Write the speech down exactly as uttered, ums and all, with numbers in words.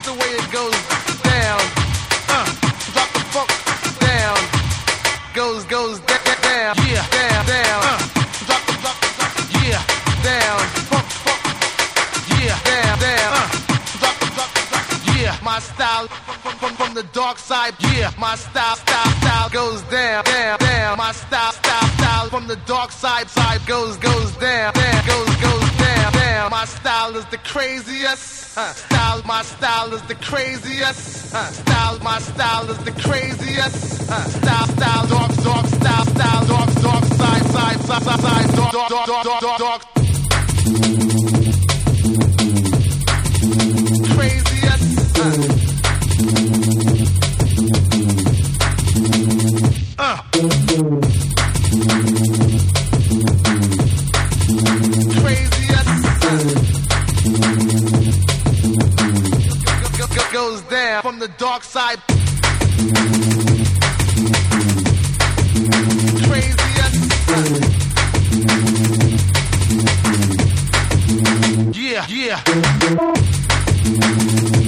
the way it goes down. Uh, drop the funk down. Goes, goes down, down, yeah, down, down. Uh, drop the, drop the, drop the, yeah, down. Funk, funk, yeah, down, down. Uh, drop the, drop the, drop the, yeah. My style from, from, from the dark side, yeah. My style, style, style goes down, down, down. My style, style, style from the dark side, side goes, goes down, down, goes, goes down, down. My style is the craziest. Uh, style, my style is the craziest. Uh, style, my style is the craziest. Uh, style, style, dark, dark, style, style, dark, dark, side, side, side, side, side, dark, dark, dark, dark, dark, dark. Craziest. Uh. Uh. Craziest. Uh. Goes down from the dark side. Craziest. Uh. Yeah, yeah.